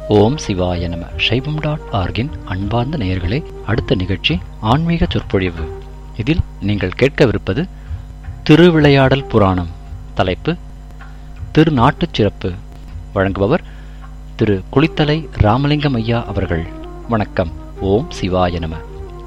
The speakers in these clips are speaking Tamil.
ஓம் சிவாய நம. சைவம்.org-இன் அன்பார்ந்த நேயர்களே, அடுத்த நிகழ்ச்சி ஆன்மீக சொற்பொழிவு. இதில் நீங்கள் கேட்கவிருப்பது திருவிளையாடல் புராணம். தலைப்பு திருநாட்டுச் சிறப்பு. வழங்குபவர் திரு குளித்தலை ராமலிங்கம் ஐயா அவர்கள். வணக்கம். ஓம் சிவாய நம.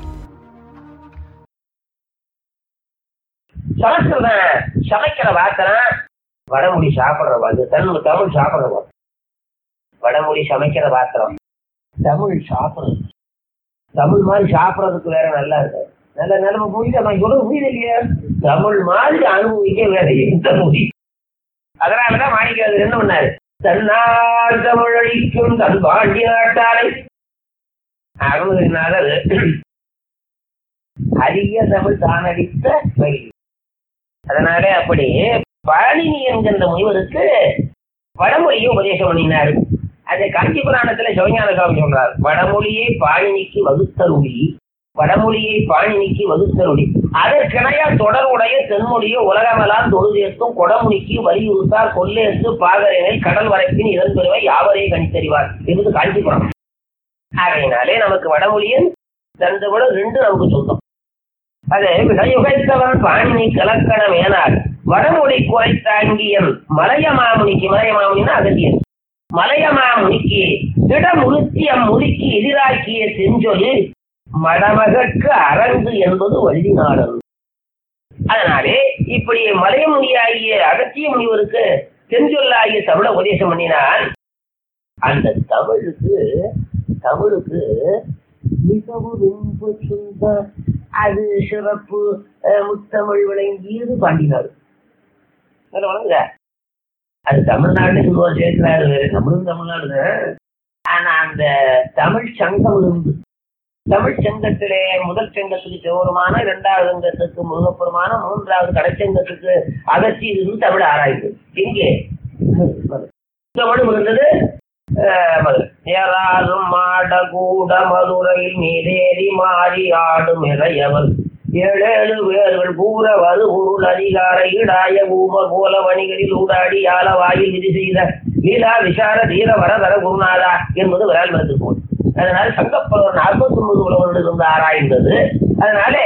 சமைக்கிற பாத்திரம் வடமொழி சாப்பிடுற தமிழ் சாப்பிடுற வடமொழி சமைக்கிற பாத்திரம் தமிழ் சாப்பிடுறது. தமிழ் மாதிரி சாப்பிடறதுக்கு வேற நல்லா இருக்கு. நல்ல நிலைமை புரியுது. நான் சொல்றது புரியுது இல்லையா? தமிழ் மாதிரி அனுபவிக்க வேற எந்த மொழி. அதனாலதான் மாணிக்கவாசகர் என்ன பண்ணாரு? தன்னார் தமிழழிக்கும் தன் பாண்டிய நாட்டாரை அனுமதினால அரிய தமிழ் தானடித்த வழி. அதனால அப்படி பாணினி என்கின்ற முனிவருக்கு வடமொழியை உபதேசம் பண்ணினாரு. அது காஞ்சி புராணத்துல சிவஞான சுவாமி சொல்றார், வடமொழியை பாணினிக்கு வகுத்தருளி, வடமொழியை பாணினிக்கு வகுத்தருளி அதற்கிணைய தொடர்புடைய தென்மொழியை உலகமெல்லாம் தொழுதேற்றும் கொடமொழிக்கு வலியுறுத்தார் கொல்லேற்று பாகரனை கடல் வரைப்பின் இதன் பெருமை யாவரே கணித்தறிவார் என்பது காஞ்சி புராணம். ஆகையினாலே நமக்கு வடமொழியின் தந்த விட ரெண்டு நமக்கு சொந்தம். அது விடையுகைத்தவன் பாணினி கலக்கணம் ஏனார் வடமொழி குறைத்தாங்கியன் மலையமாமுனிக்கு, மலையமாமுனின்னா அகத்தியன், மலையமாமுனிக்கு திடமுழுத்தி அம்முடிக்கு எதிராக்கிய செஞ்சொலி மடமகற்கு அரங்கு என்பது வள்ளி நாடன். அதனாலே இப்படி மலையமுனியாகிய அகத்திய முனிவருக்கு செஞ்சொல்லாகிய தமிழ உபதேசம் பண்ணினால் அந்த தமிழுக்கு மிகவும் ரொம்ப சொந்த அது சிறப்பு முத்தமிழ் விளங்கியது பாண்டினார். அது தமிழ்நாடு சொல்லுவா சேர்க்கிறாரு, நம்மளும் தமிழ்நாடு. ஆனா அந்த தமிழ் சங்கம் இருந்து, தமிழ் சங்கத்திலே முதல் சங்கத்துக்கு சிவபெருமான, இரண்டாவது சங்கத்துக்கு முருகப்பெருமான, மூன்றாவது கடைச்சங்கத்துக்கு அகற்றி இருந்து தமிழ் ஆராய்ந்து இங்கே தமிழும் இருந்தது. ஏறாரும் மாட கூட மதுரையில் நீரேறி மாறி ஆடும் இறையவர் ஏழேழு பேர்கள் கூறவது பொருள் அதிகார ஈடாய ஊமர் போல வணிகளில் ஊடாடி ஆல வாயில் விதி செய்த லீலா விசார தீர வரதர குருநாதா என்பது விரால் மருந்து போல். அதனால சங்கப்பவர் 49 உலகங்கள் இருந்து ஆராய்ந்தது. அதனாலே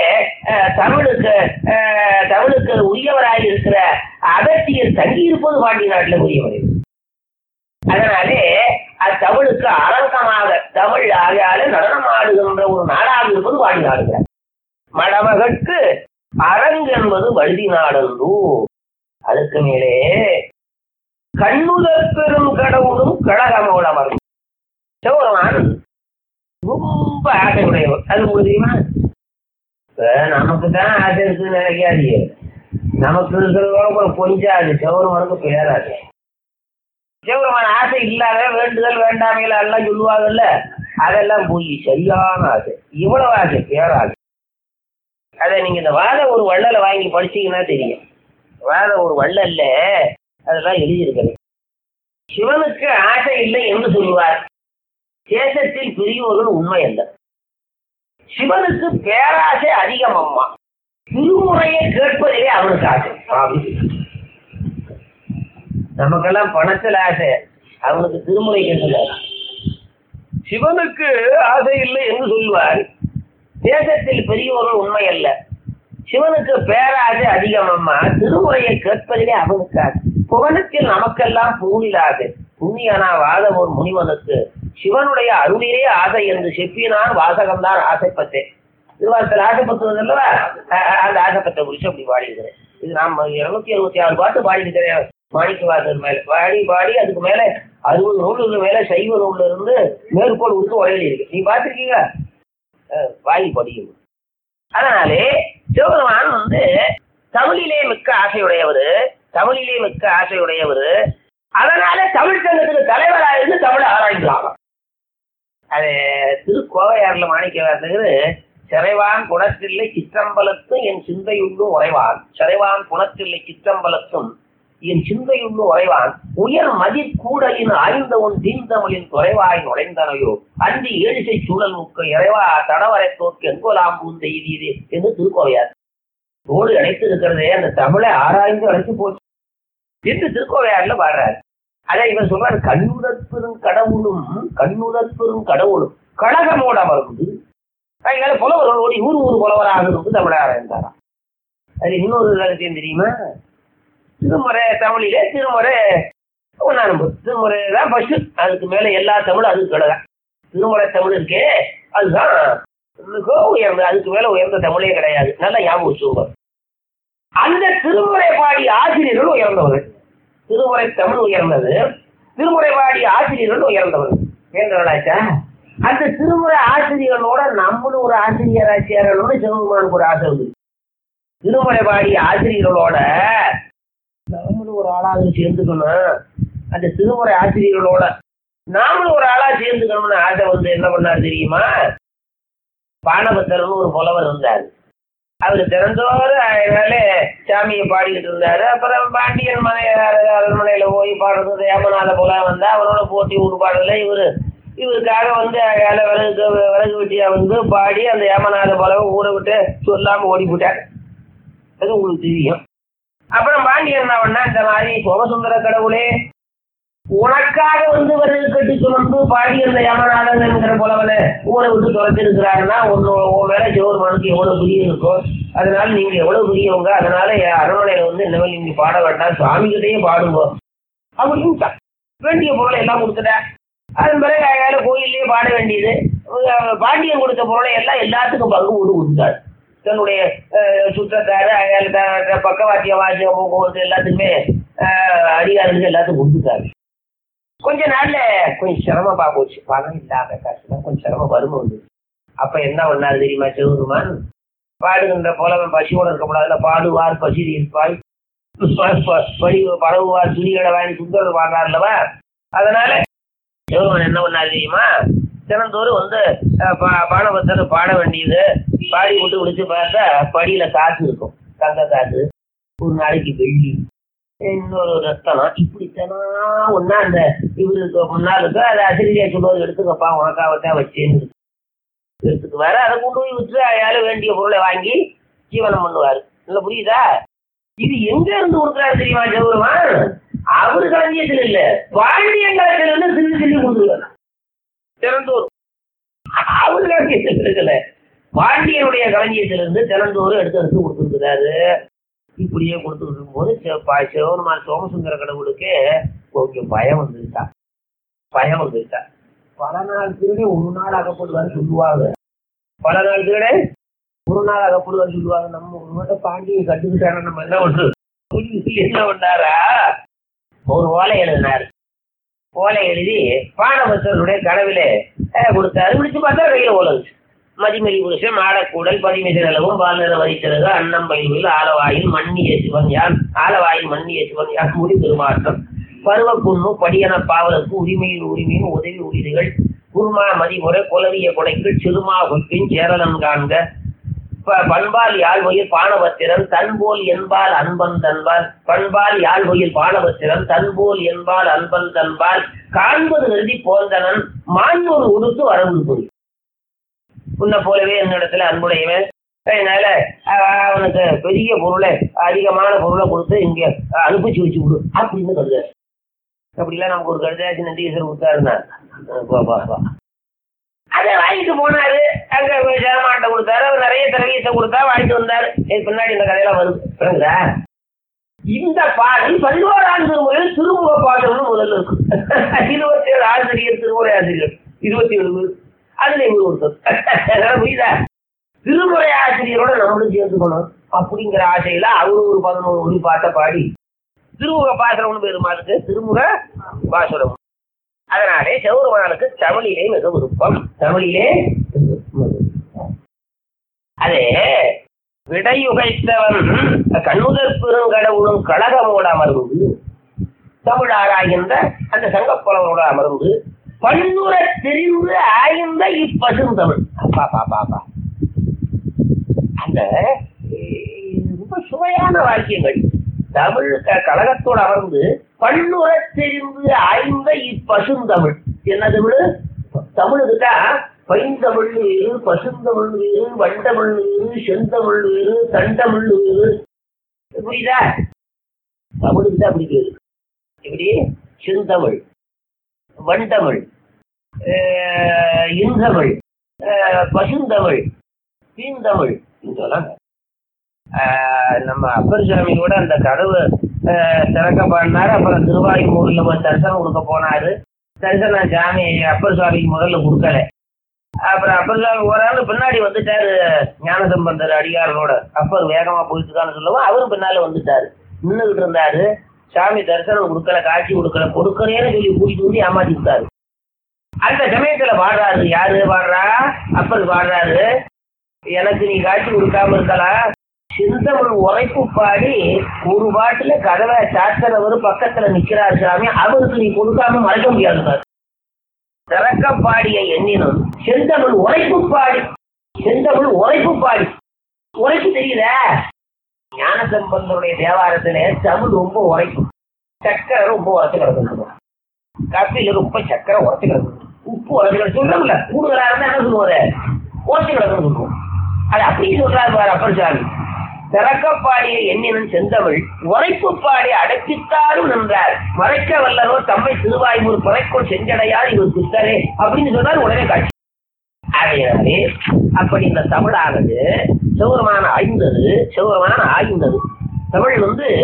தமிழுக்கு உரியவராக இருக்கிற அகத்தியர் தங்கியிருப்பது பாண்டி நாட்டில் உரியவர். அதனாலே தமிழுக்கு அரங்கமாக தமிழ் ஆகையால நடனம் ஆடுகின்ற ஒரு நாடாக இருப்பது பாண்டி நாடுகிறார். மடமகற்கு அரங்கு என்பது வழுதி நாடன்று. அதுக்கு மேலே கண்ணுதற் பெரும் கடவுளும் கழகமோடவர் சிவபெருமான் ரொம்ப ஆசையுடையவர். அது முடியுமா? நமக்கு தான் ஆசை இருக்குன்னு நினைக்காதீங்க. நமக்கு இருக்கிறதோட கொஞ்சம் அது சிவபெருமானுக்கு பேராது. சிவபெருமான ஆசை இல்லாத வேண்டுதல் வேண்டாமையில எல்லாம் சொல்லுவாங்கல்ல, அதெல்லாம் போய் சரியான ஆசை. இவ்வளவு ஆசை பேராது. அதை நீங்க இந்த வாத ஒரு வள்ளலை வாங்கி படிச்சீங்கன்னா தெரியும். வாத ஒரு வள்ளல்ல அதெல்லாம் எழுதியிருக்கிறது. சிவனுக்கு ஆசை இல்லை என்று சொல்லுவார். தேசத்தில் பிரியோர்கள் உண்மை அல்ல. சிவனுக்கு பேராசை அதிகம். அம்மா திருமுறையை கேட்பதிலே அவனுக்கு ஆசை. நமக்கெல்லாம் பணத்தில் ஆசை, அவனுக்கு திருமுறை கேட்கல. சிவனுக்கு ஆசை இல்லை என்று சொல்லுவார். தேசத்தில் பெரியவர்கள் உண்மை அல்ல. சிவனுக்கு பேராசை அதிகம். அம்மா திருமுறையை கேட்பதிலே அவனுக்கு ஆசை. புவனத்தில் நமக்கெல்லாம் பூணிலாது புண்ணியனா வாத ஒரு முனிவனுக்கு சிவனுடைய அருளிலே ஆசை என்று செப்பினான் வாசகம்தான் ஆசைப்பட்டேன். திருவாசல் ஆசைப்பட்டுவது அல்லவா? அந்த ஆசைப்பட்ட குறிச்சு அப்படி பாடியிருக்கிறேன். இது நாம் 266 பாட்டு பாடியிருக்கிறேன். மாணிக்கவாசகர் மேல பாடி அதுக்கு மேல 60 நூலுக்கு மேல சைவ நூல்ல இருந்து மேற்கோள் விட்டு உரையில் இருக்கு. நீ பார்த்திருக்கீங்க? வாயு படியும். அதனாலே சிவபெருமான் தமிழிலே மிக்க ஆசையுடையவர். அதனால தமிழ் சங்கத்துக்கு தலைவராக இருந்து தமிழ் ஆராய்ந்தாங்க. அது திருக்கோவையாறுல மாணிக்கவாசகர் சிறைவான் குணத்தில்லை சிற்றம்பலத்தும் என் சிந்தையுள்ளும் உறைவான், சிறைவான் குணத்தில்லை சிற்றம்பலத்தும் என் சிந்தையுள்ளும் உறைவான், உயர் மதிக்கூடலின் ஆய்ந்த உன் தீந்தமிழின் குறைவாய் நுழைந்தனையோ அன்றி ஏழிசை சூழல் முக்க இறைவா தடவரை தோற்கு எங்கோலாம் பூந்தெய்தீது என்று திருக்கோவையார் தோடு அழைத்து இருக்கிறதே அந்த தமிழை ஆராய்ந்து அழைத்து போச்சு என்று திருக்கோவையாறுல பாடுறாரு. அதை இவர் சொல்றாரு, கண்ணுதற்பெரும் கடவுளும் கழகமோட அமர்ந்து அதனால புலவர்களோடு ஊர் புலவராக இருந்து தமிழாக இருந்தாராம். அது இன்னொரு ரகசியம் தெரியுமா? திருமுறை தமிழிலே திருமுறை ஒன்னாம் திருமுறை தான் ஃபர்ஸ்ட். அதுக்கு மேல எல்லா தமிழும் அதுக்கு கிடையாது. திருமுறை தமிழ் இருக்கே அதுதான் மிக உயர்ந்தது. அதுக்கு மேல உயர்ந்த தமிழே கிடையாது. நல்லா ஞாபகம் வச்சுக்கோங்க. அந்த திருமுறை பாடி ஆசிரியர்கள் உயர்ந்தவர்கள். திருமுறை தமிழ் உயர்ந்தது, திருமுறை பாடி ஆசிரியர்கள் உயர்ந்தவர்கள். உயர்ந்தவர்களாச்சா? அந்த திருமுறை ஆசிரியர்களோட நம்மளும் ஒரு ஆசிரியராச்சியாரோட சிவபெருமானுக்கு ஒரு ஆசை உண்டு. திருமுறை பாடி ஆசிரியர்களோட நாமளும் ஒரு ஆளாக சேர்ந்துக்கணும். அந்த திருமுறை ஆசிரியர்களோட நாமளும் ஒரு ஆளா சேர்ந்துக்கணும்னு ஆசை வந்து என்ன பண்ணாரு தெரியுமா? பானபத்தர்னு ஒரு புலவர் இருந்தார். அவரு திறந்தோறு அதனால சாமியை பாடிக்கிட்டு இருந்தாரு. அப்புறம் பாண்டியன் அரண்மனையில போய் பாடுறது ஏமநாத போல வந்தா அவரோட போட்டி உருப்பாடல இவருக்காக வந்து விறகு வெட்டியா வந்து பாடி அந்த ஏமநாத போலவை ஊரை விட்டு சொல்லாம ஓடி போட்டார். அது உங்களுக்கு தெரியும். அப்புறம் பாண்டியன் என்ன பண்ணா, இந்த மாதிரி சோமசுந்தர கடவுளே உனக்காக வந்து விறகு கட்டி சுமந்து பாடி அந்த ஏமநாதன் என்கிற போலவனை ஊரை விட்டு தொலைச்சிருக்கிறாருன்னா உன் மேல சிவபெருமானுக்கு எவ்வளவு பிரியம் இருக்கும். அதனால நீங்க எவ்வளவு பிரியவங்க, அதனால அரண்மனையில வந்து இனிமேல் நீங்க பாட வேண்டாம், சுவாமிகிட்டையே பாடுங்க அப்படின்னு வேண்டிய பொருளை எல்லாம் கொடுத்துட்டேன். அதன் பிறகு அயால கோயிலே பாட வேண்டியது. பாண்டியன் கொடுத்த பொருளை எல்லாம் எல்லாத்துக்கும் பங்கு போட்டு கொடுத்தாரு. தன்னுடைய சுற்றத்தாரு அயால பக்கவாத்திய வாத்தியம் போக்குவரத்து எல்லாத்துக்குமே அதிகாரிகளுக்கு எல்லாத்துக்கும் கொடுத்துட்டாரு. கொஞ்ச நாள்ல கொஞ்சம் சிரமப்பா போச்சு. பணம் இல்லாத காசுலாம் கொஞ்சம் சிரமம் வறுமை வந்து. அப்ப என்ன பண்ணாரு தெரியுமா? சிவபெருமான் பாடுகின்ற போலவன் பசியோட இருக்கக்கூடாதுல, பாடுவார் பசி இருப்பாய் பழகுவார் துணிகளை வாங்கி சுந்தரர் பாடுறாருல்லவா. அதனால சிவபெருமான் என்ன பண்ணாரு தெரியுமா? தினந்தோறும் வந்து பானபத்தர் பாட வேண்டியது பாடி விட்டு விழிச்சு பார்த்தா படியில காசு இருக்கும், தங்க காசு, ஒரு நாளைக்கு வெள்ளி, இன்னொரு ரத்தனம், இப்படித்தானா ஒன்னா அந்த இவருக்கு முன்னாளுக்கு அதை அசிரியா சொல்லுவது எடுத்துக்கப்பா உனக்காகத்தான் வச்சேன்னு எடுத்துக்குவாரு. அதை கொண்டு போய் விட்டு அயால வேண்டிய பொருளை வாங்கி ஜீவனம் பண்ணுவாரு. இல்ல புரியுதா? இது எங்க இருந்து கொடுக்குறாரு தெரியுமா சிவபெருமான்? அவரு களஞ்சியத்தில் இல்ல, பாண்டியன் களத்துல இருந்து சிறு சொல்லி கொடுத்துருவாரு. திறந்தூர் அவரு களஞ்சியத்தில் இருக்கல, பாண்டியனுடைய களஞ்சியத்திலிருந்து திறந்தூர் எடுத்து கொடுத்துருக்கிறாரு. இப்படியே கொடுத்துட்டு இருக்கும்போது சிவபெருமான் சோமசுந்தர கடவுளுக்கு கொஞ்சம் பயம் வந்துருச்சா. பல நாள் திருடே ஒரு நாள் அகப்படுவான்னு சொல்லுவாங்க. நம்ம ஒரு மட்டும் பாண்டியை கட்டுக்கிட்டாரு. நம்ம என்ன பண்றது? என்ன பண்ணாரா, ஒரு ஓலை எழுதினாரு. ஓலை எழுதி பானபத்தருடைய கனவிலே கொடுத்தாரு. விழிச்சு பார்த்தா கையில ஓலை இருந்துச்சு. மதிமதி புருஷன் மாடக்கூடல் பதிமிசை அளவும் பாலர வரித்தது அன்னம் பயிர்கள் ஆலவாயில் மண்ணிய சிவன் யான் முடி பெருமாற்றம் பருவக்குன்னு படியன பாவலுக்கு உரிமையின் உதவி உரிமைகள் குருமா மதிமுறை குலவிய கொடைக்கு சிறுமா கொப்பின் சேரலன் காண்க பண்பால் யாழ்வொயில் பானபத்திரன் தன்போல் என்பால் அன்பன் தன்பால் பண்பால் யாழ்வொயில் பானபத்திரன் தன்போல் என்பால் அன்பன் தன்பால் காண்பது கருதி போந்தனன் மாண்பொரு உடுத்து வரவு பொறி. உன்னை போலவே என்னிடத்துல அன்புடையவன், அதனால அவனுக்கு பெரிய பொருளை அதிகமான பொருளை கொடுத்து இங்க அனுப்பிச்சு வச்சு விடு அப்படின்னு கருதாரு. அப்படிலாம் நமக்கு ஒரு கருதாச்சு நந்தீஸ்வரர் கொடுத்தாருன்னா அதை வாங்கிட்டு போனாரு. அங்க ஜனமாட்ட கொடுத்தாரு. அவர் நிறைய திரவியத்தை கொடுத்தா வாங்கிட்டு வந்தாரு. பின்னாடி இந்த கதையெல்லாம் வருது. இந்த பாடல் 11ஆம் திருமுறையில் திருமுக பாடல்னு முதல்ல இருக்கு. 27 ஆசிரியர் திருமுறை ஆசிரியர் 27 அதுல இவர் ஒருத்தர். புரியுதா? திருமுறை ஆசிரியரோட நம்மளும் சேர்த்துக்கணும் அப்படிங்கிற ஆசையில அவரு ஒரு 11 மொழி பாட்டை பாடி திருமுக பாசுரம்னு பேருமா இருக்கு, திருமுக பாசுரம். அதனாலே சிவபெருமானுக்கு தமிழிலே மிக விருப்பம். அதே விடையுகைத்தவன் கண்ணுதற் பெருங்கடவுளும் கழகமோட அமர்ந்து தமிழாராய்கின்ற அந்த சங்கப்புலவரோட அமர்ந்து பன்னுர தெரிந்து ஆய்ந்த இப்பசுந்தமிழ். பாப்பா அந்த ரொம்ப சுவையான வாக்கியங்கள். தமிழ் கழகத்தோடு அமர்ந்து பன்னுர தெரிந்து ஆய்ந்த இப்பசுந்தமிழ். என்ன தமிழ்? தமிழுக்குதான் பைந்தமிழ் வேறு, பசுந்தமிழ் வேறு, வண்டமிழ் வேறு, செந்தமிழ் வேறு, தண்டமிழ் வேறு. புரியுதா? தமிழுக்கு தான் அப்படி பேரு. இப்படி செந்தமிழ், வண்டமிழ், இன்தமிழ், பசுந்தமிழ், தீந்தமிழ் சொல்லலாம். நம்ம அப்பர் சாமி கூட அந்த கதவு திறக்க பாடினாரு. அப்புறம் திருவாயூர்ல போய் தரிசனம் கொடுக்க போனாரு. தரிசனம் சாமி அப்பர் சுவாமிக்கு முதல்ல கொடுக்கல. அப்புறம் அப்பர் சுவாமி ஒரு ஆள் பின்னாடி வந்துட்டாரு. ஞானசம்பந்தர் அடியாரோட அப்பர் வேகமா போயிட்டுருக்கான்னு சொல்லவும் அவரும் பின்னால வந்துட்டாரு. நின்றுகிட்டு இருந்தாரு. சாமி தரிசனம் கொடுக்கல, காட்சி கொடுக்கல, கொடுக்கறேன்னு சொல்லி கூட்டிட்டு வந்து ஏமாத்தி விட்டாரு. அந்த சமயத்துல பாடுறாரு. யாரு பாடுறா? அப்பர் பாடுறாரு. எனக்கு நீ காட்சி கொடுக்காம இருக்கலாம். செந்தமிழ் உரைப்பு பாடி ஒரு பாட்டுல கதவை சாத்தனவர் பக்கத்துல நிக்கிறாரு சாமி. அவருக்கு நீ கொடுக்காம மறைக்க முடியாது. திறக்க பாடிய எண்ணினும் செந்தமிழ் உரைப்பு பாடி, செந்தமிழ் உரைப்பு பாடி. உரைப்பு தெரியல. ஞானசம்பந்தருடைய தேவாரத்துல தமிழ் ரொம்ப உரைக்கும். சக்கரை ரொம்ப உரைச்சு கிடக்கு. காப்பியில ரொம்ப சக்கரை உரைச்சு கிடக்கு. உப்பு உரைச்சு கிடக்கு சொல்றோம்ல. கூடுதலா இருந்தா என்ன சொல்லுவாரு? உரைச்சு கிடக்குன்னு சொல்லுவோம். அது அப்படி சொல்றாரு பாரு அப்பர் சாமி. திறக்கப்பாடிய எண்ணினும் செந்தமிழ் உரைப்பு பாடி அடைப்பித்தாரும் நின்றார். மறைக்க வல்லரோ தம்மை திருவாய்மூர் பறைக்குள் செஞ்சடையார் இவர் புத்தரே அப்படின்னு சொன்னார். உடனே காட்சி. ஆகையாலே அப்படி இந்த தமிழானது சிவபெருமான ஆய்ந்தது. சிவபெருமான ஆய்ந்தது. தமிழ்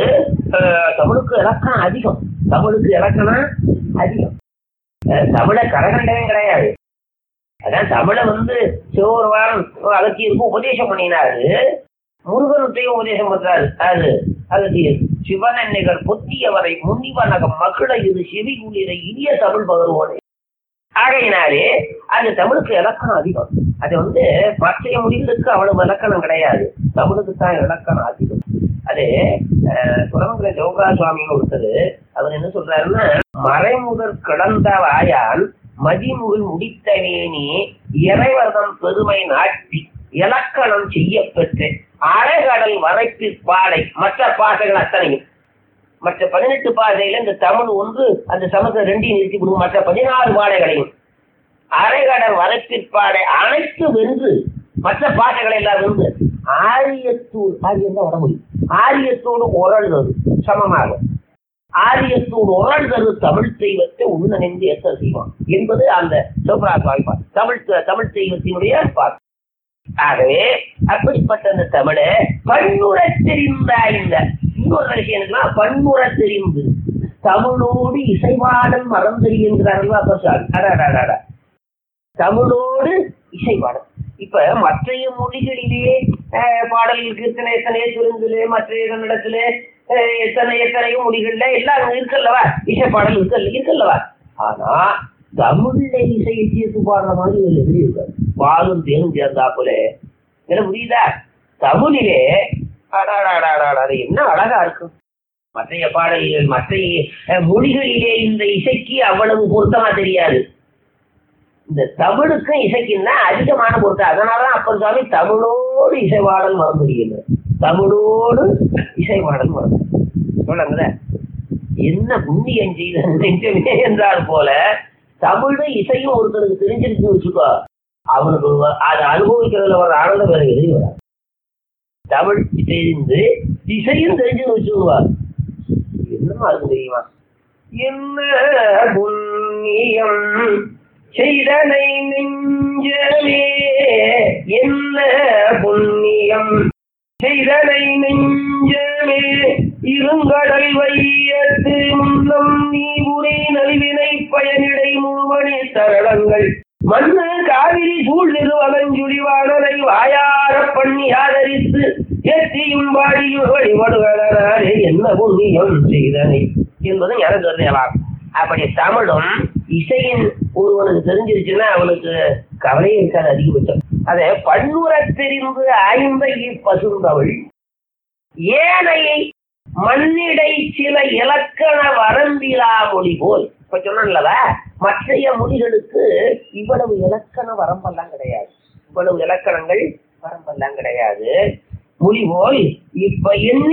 தமிழுக்கு இலக்கணம் அதிகம். தமிழுக்கு இலக்கணம் அதிகம். தமிழை கரகண்டவே கிடையாது. அதான் தமிழை சிவபெருமான் அகத்தியருக்கு உபதேசம் பண்ணினாரு. முருகனுத்தையும் உபதேசம் பண்றாரு. அது அகத்தியர். சிவனன்னைகள் பொத்தியவரை முன்னிவனகம் மகிழ இது செவி குளிரை இனிய தமிழ் பகருவோனே. ஆகையினாலே அந்த தமிழுக்கு இலக்கணம் அதிகம். அது பச்சைய மொழிகளுக்கு அவ்வளவு இலக்கணம் கிடையாது. தமிழுக்கு தான் இலக்கணம் அதிகம். அது குரமங்கல ஜோகா சுவாமின்னு ஒருத்தர் அவர் என்ன சொல்றாருன்னா, மறைமுதற் கிடந்த வாயால் மதிமுகில் முடித்தவேனி இறைவர்தம் பெருமை நாட்டி இலக்கணம் செய்ய பெற்று அரைகடல் வரைப்பு பாடை மற்ற பாசைகள் அத்தனையும். மற்ற 18 பாதையில இந்த தமிழ் அந்த சமத்தை 2 நிறுத்தி கொடுக்கும். மற்ற 16 பாடைகளையும் அரைகடல் வரைப்பிற்பாடை அனைத்து வென்று மற்ற பாசைகளை எல்லாம் வென்று ஆரியத்தூர் ஆரியந்தான் உடம்பு ஆரியத்தோடு உரள்வது சமமாக ஆரியத்தோடு உரள்வது தமிழ் தெய்வத்தை உள்நனைந்து ஏற்ற செய்வான் என்பது அந்த சிவபிராச வாய்ப்பார். தமிழ் தெய்வத்தினுடைய பாட்டு. ஆகவே அப்படிப்பட்ட அந்த தமிழை பன்முற தெரிந்த இன்னொரு விஷயம் பன்முற தெரிந்து தமிழோடு இசைவாடல் மரம் தெரியுங்கிறார்கள் அப்பர் சாமி. தமிழோடு இசைவாடல். இப்ப மற்றைய மொழிகளிலே பாடல்களுக்கு எத்தனையோ சுருந்திலே மற்ற இடத்துல எத்தனையோ மொழிகள்ல எல்லாம் இருக்கல்லவா இசைப்பாடல் இருக்கல்லவா. ஆனா தமிழ்ல இசையை தீர்த்து பாடுற மாதிரி எப்படி இருக்காது. பாலும் தேனும் சேர்ந்தாப்புல என்ன புரியுதா? தமிழிலே அது என்ன அழகா இருக்கும். மற்றைய பாடல்கள் மற்ற மொழிகளிலே இந்த இசைக்கு அவ்வளவு பொருத்தமா தெரியாது. இந்த தமிழுக்கும் இசைக்கும் தான் அதிகமான பொருத்தம். அதனாலதான் அப்பர் சுவாமி தமிழோடு இசைவாடல் மறந்துடுகிறது. தமிழோடு இசைவாடல் மறந்து சொல்லுங்க. என்ன புண்ணியம் செய்த நெஞ்சமே என்றால் போல தமிழும் இசையும் ஒருத்தருக்கு தெரிஞ்சிருக்குன்னு வச்சுக்கோ, அவனுக்கு அதை அனுபவிக்கிறதுல ஒரு ஆனந்தம் வேற எதிரி வராது. தமிழ் தெரிந்து இசையும் தெரிஞ்சுன்னு வச்சுக்குவா. என்னமா இருக்கு தெரியுமா? என்ன புண்ணியம் செய்தனை நெஞ்சமே, என்ன புண்ணியம் செய்தனை நெஞ்சமே, இருங்கடல் வையத்து முன்னம் நீ உரை நல்வினை பயனிடை முழுமணி தரளங்கள் மண்ணு காவிரி சூழ் நிறுவனஞ்சுடிவானரை வாயார பண்ணி ஆதரித்து ஏற்றியும் வாடியும் வழிபடுவதனாலே என்ன புண்ணியம் செய்தனை என்பது எனக்கு தெரியலாம். அப்படி தமிழும் இசையின் ஒருவனுக்கு தெரிஞ்சிருச்சுன்னா அவனுக்கு கவலையே இருக்காது அதிகபட்சம். அதை பன்னுற தெரிந்து ஐந்தை பசுந்தவள் ஏனையை மண்ணிடை சில இலக்கண வரம்பிலா மொழி போல். இப்ப சொன்னல்லவா மற்றைய மொழிகளுக்கு இவ்வளவு இலக்கண வரம்பெல்லாம் கிடையாது. இவ்வளவு இலக்கணங்கள் வரம்பெல்லாம் கிடையாது. மொழி போல் இப்ப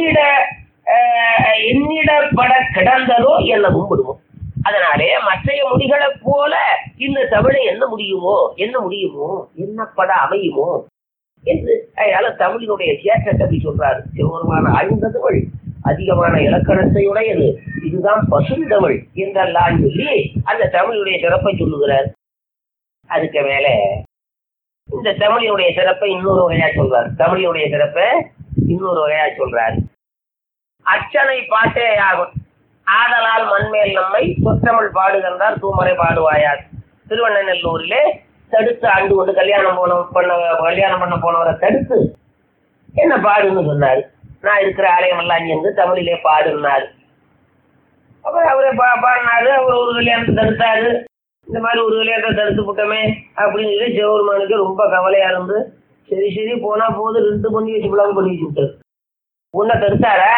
எண்ணிடப்பட கிடந்ததோ என்ன கும்பிடுவோம். அதனாலே மற்றைய மொழிகளை போல இந்த தமிழை என்ன முடியுமோ என்னப்பட அமையுமோ என்று அதனால தமிழினுடைய சேற்றத்தை சொல்றாரு சிவபெருமான ஆழ்ந்த தமிழ் அதிகமான இலக்கணத்தை உடையது. இதுதான் பசுந்தமிழ் என்றெல்லாம் சொல்லி அந்த தமிழுடைய சிறப்பை சொல்லுகிறார். அதுக்கு மேல இந்த தமிழினுடைய சிறப்பை இன்னொரு வகையா சொல்றார். தமிழினுடைய சிறப்பை இன்னொரு வகையா சொல்றார். அச்சனை பாட்டே ஆகும். ஆதலால் மண்மேல் நம்மை சொற்றமிழ் பாடுகின்றார் தூமரை பாடுவாயார். திருவண்ணநல்லூரிலே தடுத்து ஆண்டு கொண்டு கல்யாணம் பண்ண போனவரை தடுத்து என்ன பாடுன்னு சொன்னாரு. நான் இருக்கிற ஆலயம் எல்லாம் அங்கிருந்து தமிழிலே பாடுனாரு. அப்புறம் அவரே பாடினாரு. அவர் ஒரு கல்யாணத்தை தடுத்தாரு. இந்த மாதிரி ஒரு கல்யாணத்தை தடுத்து விட்டோமே அப்படின்னு சொல்லி சிவபெருமானுக்கு ரொம்ப கவலையா இருந்து சரி போனா போது 2 பண்ணி வச்சு பிளான் பண்ணி வச்சு விட்டாரு. உன்னை தடுத்தாரா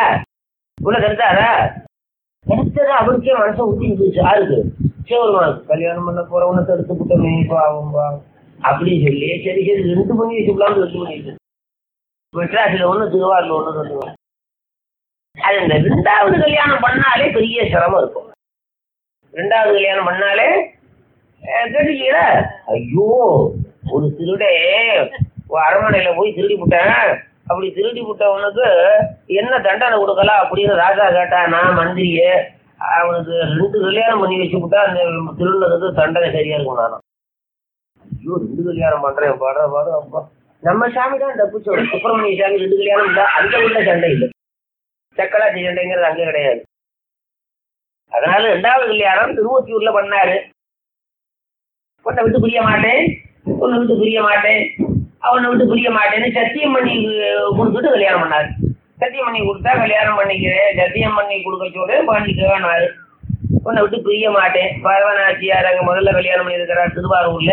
தடுத்தது அவருக்கே மனசை ஊற்றி போச்சு. யாருக்கு? சிவபெருமானுக்கு. கல்யாணம் பண்ண போறவனை தடுத்து விட்டோமே பாவம் அப்படின்னு சொல்லி சரி 2 பண்ணி வச்சு பிளான் 2 பண்ணி வச்சு மெட்ராஸில் ஒன்று திருவாரூர் ஒன்று சொல்லுவாங்க. அது இந்த 2வது கல்யாணம் பண்ணாலே பெரிய சிரமம் இருக்கும். 2வது கல்யாணம் பண்ணாலே கேட்டுக்கீங்களா? ஐயோ ஒரு திருடே அரண்மனையில போய் திருடி விட்டேன். அப்படி திருடி விட்டவனுக்கு என்ன தண்டனை கொடுக்கலாம் அப்படின்னு ராஜா கேட்டா, நான் மந்திரிய அவனுக்கு 2 கல்யாணம் பண்ணி வச்சு விட்டா அந்த திருடுனதுக்கு தண்டனை சரியா இருக்கும். நானும் ஐயோ 2 கல்யாணம் பண்றேன் பாடு அப்பா. நம்ம சாமி தான் தப்பு சொல்றோம். சுப்பிரமணிய சாமி 2 கல்யாணம் இல்லை. அந்த உள்ள சண்டை இல்லை. சக்கலாச்சி சண்டைங்கிறது அங்கே கிடையாது. அதனால 2வது கல்யாணம் திருவொத்தியூர்ல பண்ணாரு. உன்னை விட்டு பிரிய மாட்டேன் அவனை விட்டு பிரிய மாட்டேன்னு சத்தியம் பண்ணி கொடுத்துட்டு கல்யாணம் பண்ணாரு. சத்தியம் பண்ணி கொடுத்தா கல்யாணம் பண்ணிக்கிறேன், சத்தியம் பண்ணி கொடுக்க சொல்ல பண்ணிக்க வேணாரு. உன்னை விட்டு பிரிய மாட்டேன். பரவனாச்சியார் அங்க முதல்ல கல்யாணம் பண்ணியிருக்கிறார் திருவாரூர்ல.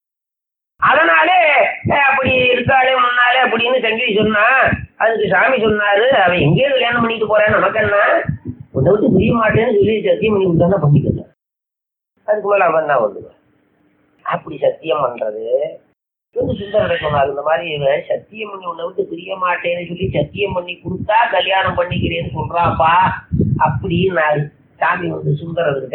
அதனாலே அப்படி இருக்காளே முன்னாலே அப்படின்னு சங்கி சொன்னா, அதுக்கு சாமி சொன்னாரு, அவன் எங்கேயே கல்யாணம் பண்ணிட்டு போறான்னு நமக்கு என்ன, உன்னை விட்டு பிரிய மாட்டேன்னு சொல்லி சத்தியம் பண்ணி கொடுத்தா பண்ணிக்கல. அதுக்கு மேல அவன் தான் வந்துடுவான். அப்படி சத்தியம் பண்றது சுந்தரரை சொன்னார். இந்த மாதிரி சத்தியம் பண்ணி உன்னை விட்டு பிரிய மாட்டேன்னு சொல்லி சத்தியம் பண்ணி கொடுத்தா கல்யாணம் பண்ணிக்கிறேன்னு சொல்றாப்பா அப்படின்னாரு சாமி சுந்தரர்கிட்ட.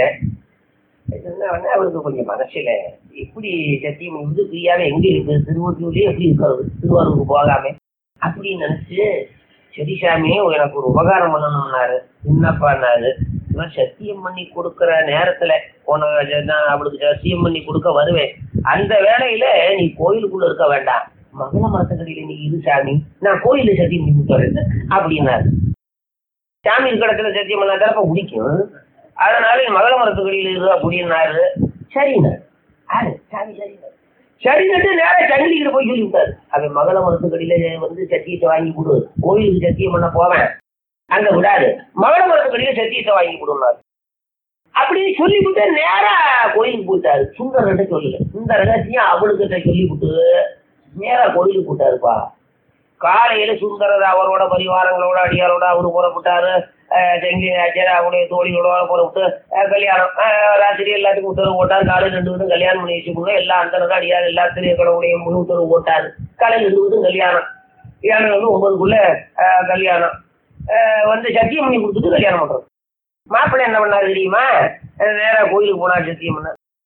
அவருக்கு கொஞ்சம் மனசுல எப்படி சத்தியம் வந்து பிரியாம எங்க இருக்கு, திருவொற்றியூர்லயே எப்படி இருக்காது, திருவாரூருக்கு போகாம அப்படின்னு நினைச்சு, சரி சாமி எனக்கு ஒரு உபகாரம் பண்ணணும்னாரு. என்னப்பான்னாரு, சத்தியம் பண்ணி கொடுக்கற நேரத்துல நான் அவளுக்கு சத்தியம் பண்ணி கொடுக்க வருவேன். அந்த வேலையில நீ கோயிலுக்குள்ள இருக்க வேண்டாம், மகள மரத்துக்கடியில நீ இரு சாமி, நான் கோயில சத்தியம் பண்ணி கொடுத்துறேன் அப்படின்னாரு. சாமி இருக்கிற இடத்துல சத்தியம் பண்ணாதான் பிடிக்கும். அதனால மகள மரத்துக்கடியில இரு அப்படின்னாரு. சரினாரு. சாமி சரின்னுட்டு நேரம் சங்கிலிக்கிட்ட போய் சொல்லி விட்டாரு. அவன் மகள மரத்துக்கடியில சத்தியத்தை வாங்கி கொடு, கோயிலுக்கு சத்தியம் பண்ண போவேன் அங்க விடாது, மகள மரத்துக்கடியில சத்தியத்தை வாங்கி கொடுனாரு. அப்படின்னு சொல்லிவிட்டு நேரா கோயிலுக்கு போயிட்டாரு. சுந்தரர்கிட்ட சொல்லல. இந்த ரகசியம் அவளுக்கிட்ட சொல்லிவிட்டு நேரா கோயிலுக்கு போயிட்டாருப்பா. காலையில சுந்தரர் அவரோட பரிவாரங்களோட அடியாரோட அவரு புறப்பட்டாரு. செங்கி அவருடைய தோழிகளோட புறப்பட்டு கல்யாணம் ராத்திரி எல்லாத்துக்கும் உத்தரவு போட்டாரு. காலையில் 2 பேரும் கல்யாணம் பண்ணி வச்சுக்கோங்க. எல்லா அந்தனரும் அடியார் எல்லாத்திலையும் கடவுடைய முழு உத்தரவு போட்டாரு. காலையில் 2 பேரும் கல்யாணம். 9க்குள்ள கல்யாணம் சத்தியம் பண்ணி கொடுத்துட்டு கல்யாணம் பண்றோம். மாப்பிள்ளை என்ன பண்ணாரு தெரியுமா? நேரா கோயிலுக்கு போனார் சத்தியம்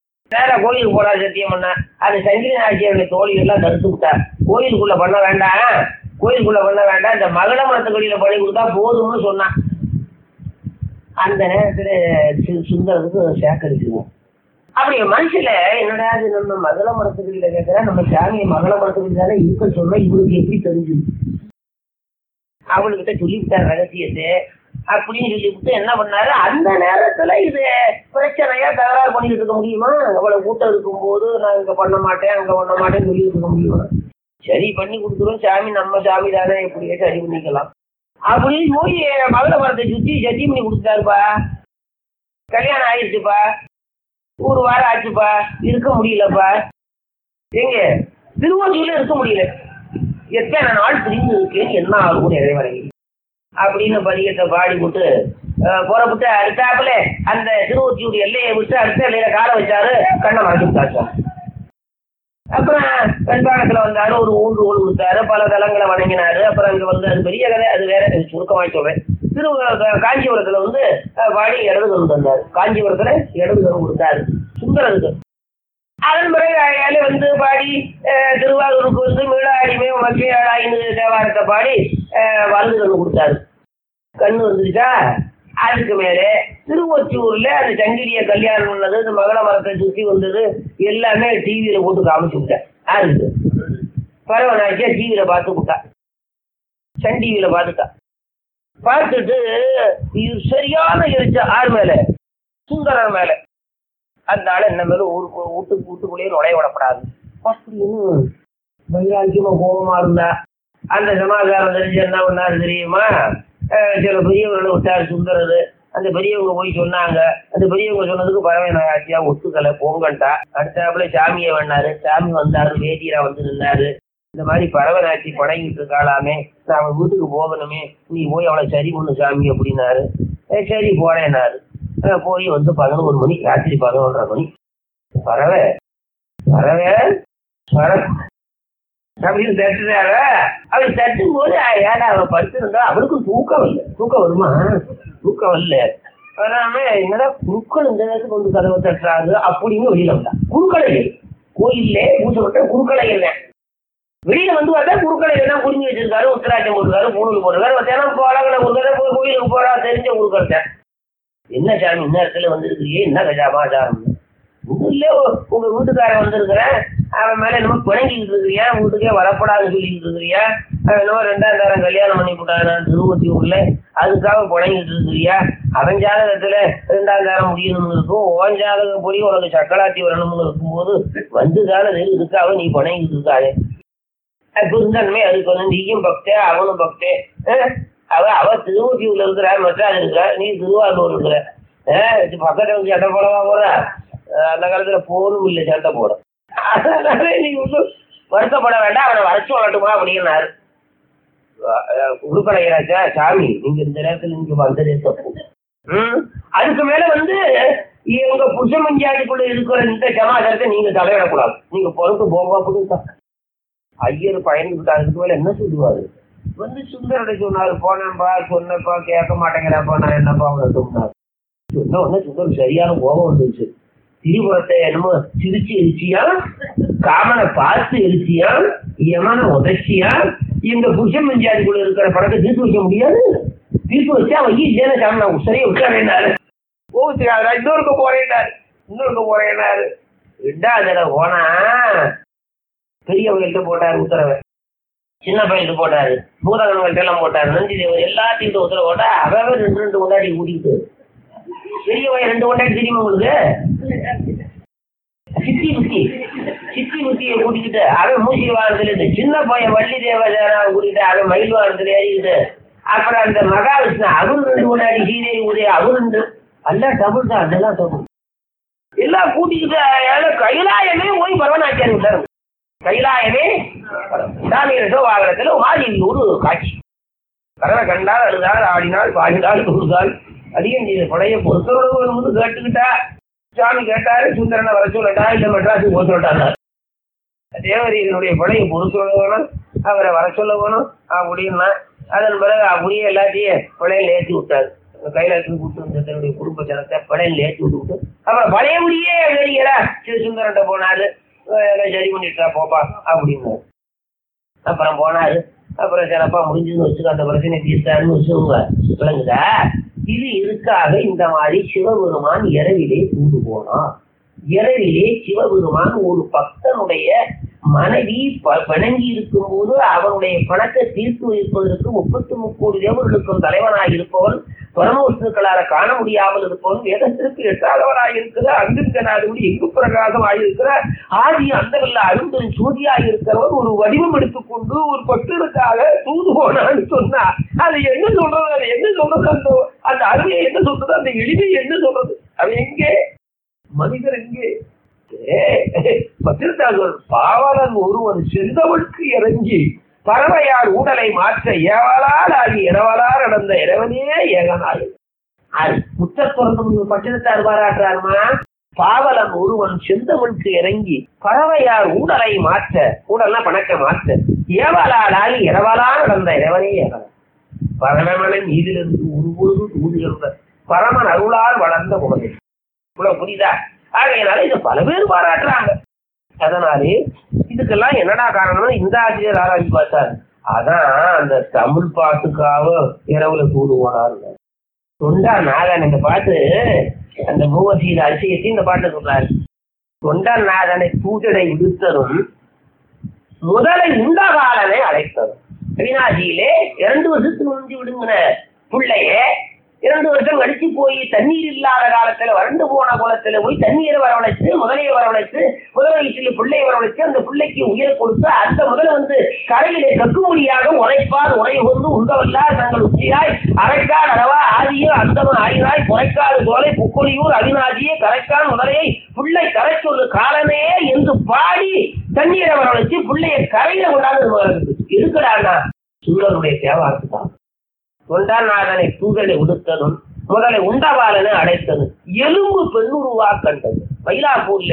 பண்ண. அது சங்கிலி நாச்சியாருடைய தோழிகள் எல்லாம் தடுத்து விட்டார். கோயிலுக்குள்ள பண்ண வேண்டாம், இந்த மகள மரத்துக்கடியில பண்ணி கொடுத்தா போதும்னு சொன்னான். அந்த நேரத்துல சுந்தரத்துக்கு சேக்கரிச்சுவோம். அப்படி மனுஷில என்னடா நம்ம மகள மரத்துக்கடியில கேட்கிறா, நம்ம சாமியை மகள மரத்துக்கடியில இருக்க சொன்னா இவளுக்கு எப்படி தெரிஞ்சுது? அவளுக்கிட்ட சொல்லிவிட்டார் ரகசியத்தை. அப்படின்னு சொல்லிவிட்டு என்ன பண்ணாரு, அந்த நேரத்துல இது பிரச்சனையா தகராறு பண்ணிட்டு இருக்க முடியுமா? அவ்வளவு கூட்டம் இருக்கும் போது நான் இங்க பண்ண மாட்டேன் அங்க பண்ண மாட்டேன்னு சொல்லிட்டு இருக்க முடியுமா? சரி பண்ணி கொடுத்துரும் சாமி, நம்ம சாமி தானே, எப்படியே சரி பண்ணிக்கலாம் அப்படின்னு போய் மகள மரத்தை சுத்தி சத்தியம் பண்ணி கொடுத்தாருப்பா. கல்யாணம் ஆயிடுச்சுப்பா. 1 வாரம் ஆச்சுப்பா. இருக்க முடியலப்பா. எங்க திருவொற்றியூர்ல இருக்க முடியல. எத்தனை நாள் பிரிந்து இருக்கேன்னு என்ன ஆகும் இறைவரை அப்படின்னு பதிகத்தை பாடி போட்டு புறப்பட்டு அடுத்தாப்புல அந்த திருவொற்றியூர் எல்லையை விட்டு அடுத்த எல்லையில காலை வச்சாரு. கண்ணை மறைச்சு விட்டாச்சு. அப்புறம் வெண்பானத்துல வந்தாரு. ஒரு ஊன்றுகோல் கொடுத்தாரு. பல தலங்களை வணங்கினாரு. அப்புறம் அங்க அது பெரிய கதை, அது வேற, சுருக்கமாய் சொல்றேன். காஞ்சிபுரத்துல பாடி இடது கரு தந்தாரு. காஞ்சிபுரத்துல இடது கரு கொடுத்தாரு சுந்தரருக்கு. அதன் பிறகு பாடி திருவாரூருக்கு மீளாடிமை மக்கள் தேவாரத்தை பாடி வலது கண்ணு கொடுத்தாரு. கண்ணு வந்துருச்சா. அதுக்கு மேலே திருவொற்றியூர்ல அந்த சங்கிலிய கல்யாணம் பண்ணது, இந்த மகள மரத்தை சுத்தி வந்தது எல்லாமே டிவியில போட்டு காமிச்சு விட்டேன். அதுக்கு பரவனாச்சியா டிவியில பார்த்து விட்டா, சன் டிவியில பார்த்துட்டா. பார்த்துட்டு சரியான எரிச்சா ஆறு மேல, சுந்தரன் மேல. அந்த ஆள் என்ன மேல வீட்டுக்குள்ளேயே நுழைய விடப்படாது அப்படின்னு வைராக்கியமா கோபமா இருந்தா. அந்த சமாதானம் தெரிஞ்சு என்ன பண்ணாரு தெரியுமா, சில பெரியவர்களை விட்டாரு சுந்தரது. அந்த பெரியவங்க போய் சொன்னாங்க. அந்த பெரியவங்க சொன்னதுக்கு பரவனாச்சியா ஒத்துக்கலை, போங்கண்டா. அடுத்தாப்புல சாமியை வேணாரு. சாமி வந்தாரு, வேதியரா வந்து நின்னாரு. இந்த மாதிரி பரவனாச்சி படங்கிட்டு இருக்காளாமே, நான் அவன் வீட்டுக்கு போகணுமே, நீ போய் அவளை சரி பண்ணு சாமி அப்படின்னாரு. சரி போறேன்னாரு. போய் வந்து 11 மணி, ராத்திரி 11:30 மணி. பறவை பறவை பறவை அப்படின்னு தட்டுறாரு. அவர் தட்டும் போது ஏடா அவன் படுத்திருந்தா அவருக்கும் தூக்கம் இல்லை. தூக்கம் வருமா? தூக்கம் வரல. வராம என்னடா குருக்கள் இந்த நேரத்துக்கு வந்து கதவை தட்டுறாரு அப்படின்னு வெளியில வந்தா. குருக்களை கோயில்ல பூசை விட்ட குருக்களை என்ன வெளியில வந்து பார்த்தா குருக்களை எல்லாம் புரிஞ்சு வச்சிருக்காரு. உத்தராட்சம் போட்டுருக்காரு, பூணூல் போட்டுருக்காரு. மத்தியானம் போறாங்க ஒரு கோயிலுக்கு போறா தெரிஞ்ச குருக்கள். என்ன சாமி இந்நேரத்துல வந்திருக்கிறியே, என்ன கஜாமாச்சாரம்? இல்ல உங்க வீட்டுக்காரன் வந்திருக்கிறேன், அவன் மேல என்னமோ பிணங்கிட்டு இருக்கிறியா, வீட்டுக்கே வரப்படாதுன்னு சொல்லிட்டு இருக்கிறியா, என்னமோ 2ஆம் தாரம் கல்யாணம் பண்ணி போட்டாங்க திருவொற்றியூர்ல, அதுக்காக பிணங்கிட்டு இருக்கிறியா? அவன் ஜாதகத்துல 2ஆம் தாரம் முடியணும்னு இருக்கும், ஓன் ஜாதகம் போய் உனக்கு சக்கலாத்தி வரணும்னு இருக்கும்போது வந்து ஜாதகம் இதுக்காக நீ பிணங்கிட்டு இருக்காரு. புரிந்தன்மை அதுக்கு வந்து நீயும் பக்தே அவனும் பக்தே. அவ திருவொற்றியூர்ல இருக்கிற மெட்ராஸ் இருக்கிற, நீ திருவாரூர் இருக்கிற. பக்கத்துல வந்து சட்டை போடவா போற? அந்த காலத்துல போனும் இல்லை சண்டை போட. அதனால நீ ஒன்றும் வருத்தப்பட வேண்டாம், அவனை வரைச்சு வரட்டுமா அப்படின்னாரு. உருப்படையாச்சா சாமி நீங்க இந்த நேரத்துல நீங்க வந்ததே தப்பு. அதுக்கு மேல வந்து எங்க புருஷமஞ்சாதிக்குள்ள இருக்கிற இந்த சமாதானத்தை நீங்க தலையிடக்கூடாது, நீங்க பொறுத்து போங்க அப்படின்னு ஐயர் பயந்துக்கிட்டா. அதுக்கு மேல என்ன சொல்லுவாரு? வந்து சுந்தரோட சொன்னாரு, போனப்பா சொன்னப்பா கேட்க மாட்டேங்கிறாப்பா, நான் என்னப்பா அவனை சொன்னார். சொன்ன உடனே சுந்தர் சரியான கோபம் வந்துருச்சு. திரிபுரத்தை என்னமோ சிரிச்சு எரிச்சியா, காமனை பார்த்து எரிச்சியா, யமனை உதச்சியா, எங்க புருஷன் பஞ்சாதிக்குள்ள இருக்கிற படத்தை தீர்த்து வைக்க முடியாது. தீர்த்து வச்சா அவன் ஈஸியான சாமி நான் சரியா விட்டாரு. கோபத்துக்காக இன்னொருக்க போறேன்னாரு. 2ஆவது தடவை போனா பெரியவங்கள்ட்ட போட்டாரு உத்தரவை, சின்ன பையன்ட்டு போட்டாரு, பூதகன்கள்ட்ட எல்லாம் போட்டாரு, நந்தி தேவர் எல்லாத்தையும் உத்தரவு போட்டா அவன் 2 கொண்டாடி கூட்டிக்கிட்டு. பெரியவன் 2 கொண்டாடி தெரியுமா உங்களுக்கு? சித்தி புத்தியை கூட்டிக்கிட்டு அவன் மூசி வாரத்துல இருந்து, சின்ன பையன் வள்ளி தேவதான கூட்டிட்டு அவன் மயில் வாரத்துல ஏறிக்கிட்டு, அப்புறம் அந்த மகாவிஷ்ணு அவரு 2 கொண்டாடி, சீதேவி உதய அவரு 2, எல்லாம் டபுள் தான். அதெல்லாம் டபுள் எல்லாம் கூட்டிக்கிட்டு கைலாயமே போய் பரவனாச்சாரி விட்டாரு. கைலாயமே சாமியரசோ வாகனத்துல மாதேவி ஒரு காட்சி. கடலை கண்டால் அழுதால், ஆடினால் பாடினால் தொழுதால், அதிகம் செய்த பழைய பொறுத்தவரோடு கேட்டுக்கிட்டா. சாமி கேட்டாரு, சுந்தரனை வர சொல்லட்டா இல்ல மெட்ராஸுக்கு போக சொல்லட்டாங்க. தேவரீகனுடைய பழைய பொறுத்தவரோடு அவரை வர சொல்ல வேணும் அப்படின்னா, அதன் பிறகு அப்படியே எல்லாத்தையும் பழையில ஏற்றி விட்டாரு. கைலாயத்துக்கு கூட்டு வந்த தன்னுடைய குடும்ப ஜனத்தை பழையில ஏற்றி விட்டு அப்புறம் பழையபடியே வெளியடா சுந்தரன்ட்ட போனாரு. சரி பண்ணிட்டா போப்பா அப்படின்னு அப்புறம் போனாரு. அப்புறம் சிறப்பா முடிஞ்சதுன்னு வச்சுக்க, அந்த பிரச்சனை தீர்த்தாருன்னு வச்சுக்கோங்க. விளங்குதா? இது இதுக்காக இந்த மாதிரி சிவபெருமான் இரவிலே தூது போனான். இரவிலே சிவபெருமான் ஒரு பக்தனுடைய மனைவி பிணங்கி இருக்கும் போது அவனுடைய பணத்தை தீர்த்து வைப்பதற்கு 33 கோடி தேவர்களுக்கும் தலைவனாக இருப்பவன், பரமவிஷ்ணுக்களால காண முடியாமல் இருப்பவன், வேதத்திற்கு எட்டாதவனாக இருக்கிற, அங்கிருக்கனாதபடி எங்கு பிரகாசமாக இருக்கிற, ஆதி அந்தவல்ல அருந்தன் சூதியாக இருக்கிறவன் ஒரு வடிவம் எடுத்துக்கொண்டு ஒரு பக்தனுக்காக தூது போனான்னு சொன்னா அது என்ன சொல்றது? அது என்ன சொல்றது? அந்த அருமையை என்ன சொல்றது? அந்த எளிமையை என்ன சொல்றது? அது எங்கே? மனிதர் எங்கே? பாவலன் ஒருவன் சென்றவனுக்கு இறங்கி பறவையார் ஊடலை மாற்ற ஏவலால் ஆகி இரவலால் நடந்த இறைவனே ஏகனாய். புத்தர் பட்டினத்தார் பாராட்டுறாருமா. பாவலன் ஒருவன் சென்றவனுக்கு இறங்கி பறவையார் ஊடலை மாற்ற, ஊடல்னா பணக்க மாற்ற, ஏவலால் ஆகி இரவலால் நடந்த இறைவனே ஏகனாய். பரமமனின் மீதிலிருந்து ஒருபொழுது தூதுகின்ற பரமன் அருளால் வளர்ந்த குழந்தை. இவ்வளவு புரியுதா? ஆகையினால இதை பல பேர் பாராட்டுறாங்க. அதனாலே இதுக்கெல்லாம் என்னடா காரணம்னா இந்த ஆசிரியர் ஆராய்ச்சி பார்த்தார். அதான் அந்த தமிழ் பாட்டுக்காக இரவுல தூதுவானார். தொண்டா நாதன் இந்த பாட்டு, அந்த மூவசீத அதிசயத்தையும் இந்த பாட்டு சொல்றாரு. தொண்டா நாதனை தூதரை விடுத்ததும் முதலை உண்டகாலனை அழைத்ததும். அவிநாசியிலே 2 வருஷத்துக்கு முந்தி விடுங்கிற பிள்ளைய 2 வருஷம் கழிச்சு போய் தண்ணீர் இல்லாத காலத்துல வறண்டு போன குளத்துல போய் தண்ணீரை வரவழைச்சு முதலையை வரவழைச்சு முதல் வயிற்றில் பிள்ளையை வரவழைச்சு அந்த பிள்ளைக்கு உயிரை கொடுத்து அந்த முதல்ல கரையிலே கக்குமொழியாக உரைப்பார் உரை கொண்டு உண்டவல்லா தங்கள் உச்சியாய் அரைக்கால் அளவா ஆதியோ அந்தமன் ஆயிராய் குறைக்காடு சோலை புக்கொழியூர் அவிநாசியே கரைக்கால் முதலையை பிள்ளை கரை சொல்லு காலமே என்று பாடி தண்ணீரை வரவழைச்சு பிள்ளைய கரையில கொண்டாந்து இருக்குடாண்ணா சூழலுடைய தேவாரத்து தான். தொண்டாநாதனை தூதலை உடுத்ததும் முதலை உண்டபாலனை அடைத்தது. எலும்பு பெண்ணுருவா கண்டது. மயிலாப்பூர்ல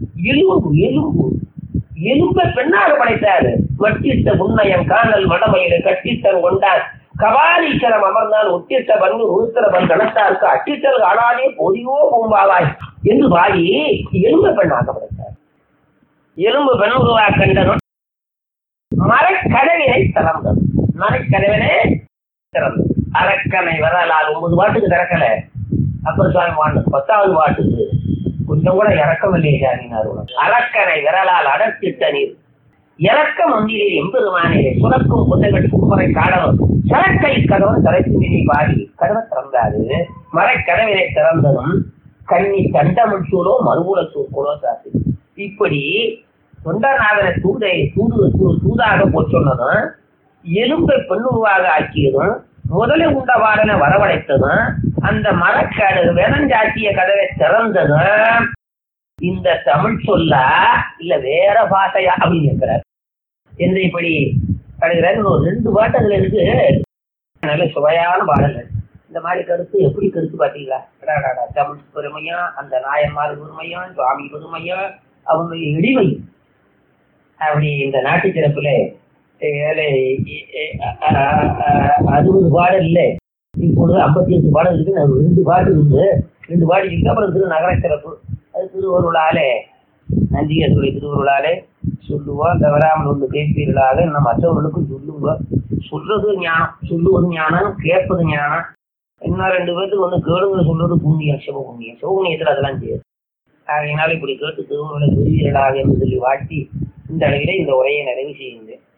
எலும்பை பெண்ணாக படைத்தாரு. மட்டிட்ட உண்மையன் காணல் மடமையில கட்டிட்டன் கொண்டான் கபாலீச்சரம் அமர்ந்தான் ஒட்டிட்ட பங்கு உருத்தரவன் கணத்தாருக்கு அட்டிட்டல் ஆளானே பொதியோ பூம்பாவாய் என்று பாடி எலும்பை பெண்ணாக படைத்தார். எலும்பு பெண்ணுருவா கண்டதும் மரக்கதவினை திறந்தது. மரக்கதவினை திறந்தது. அரக்கனை வரலால் 9 பாட்டுக்கு திறக்கல. அப்பர் சுவாமி பாண்டு 10வது பாட்டுக்கு கொஞ்சம் கூட இறக்கம் இல்லையா? அரக்கனை விரலால் அடர்த்திட்ட நீர் இறக்கம் ஒன்றிலே எம்பெருமானிலே சுரக்கும் குந்தைகள் கும்பரை காடவர் சரக்கை கதவன் தலைத்து மீறி பாடி கதவை திறந்தாரு. மரக்கதவினை திறந்ததும் கண்ணி தண்டமுச்சூலோ மறுபுல சூழோ சாத்தி. இப்படி தொண்டநாதனை தூதாக போச்சொன்னதும் எலும்பை பெண்ணுருவாக ஆக்கியதும் முதலை உண்டவாடனை வரவழைத்ததும் அந்த மரக்காடு வேணஞ்சாத்திய கதவை திறந்ததும் இந்த தமிழ் சொல்லா இல்ல வேற பாட்டையா அப்படின்னு இருக்கிறார் என்று இப்படி கடுகிறார். ஒரு 2 பாட்டு அதுல இருக்கு. நல்ல சுவையான பாடல்கள். இந்த மாதிரி கருத்து எப்படி கருத்து பாத்தீங்களா? தமிழ் பெருமையா, அந்த நாயன்மார் பெருமையா, சுவாமி பெருமையா, அவங்களுடைய எளிமை. அப்படி இந்த நாட்டு சிறப்புல 60 பாடல் இல்லை, இப்பொழுது 58 பாடல் இருக்கு. 2 பாட்டு இருக்கு. 2 பாட்டு இருக்கு. அப்புறம் நகர சிறப்பு, அது திருவருளாலே நந்திகேஸ்வரி திருவருளாலே சொல்லுவோம். தவறாமல் ஒன்று கேட்பீர்களாக நம்ம மற்றவர்களுக்கும் சொல்லுவோம். சொல்றது ஞானம், சொல்லுவது ஞானம், கேட்பது ஞானம். இன்னும் 2 பேருக்கு கேளுங்க சொல்றது புண்ணியம், சிவபுண்ணியம். சிவபுண்ணியத்தில் அதெல்லாம் செய்யுது. ஆகையினால இப்படி கேட்டு திருவருளை பெறுவீர்களாக என்று சொல்லி வாழ்த்தி இந்த அளவிலே இந்த உரையை நிறைவு செய்கின்றேன்.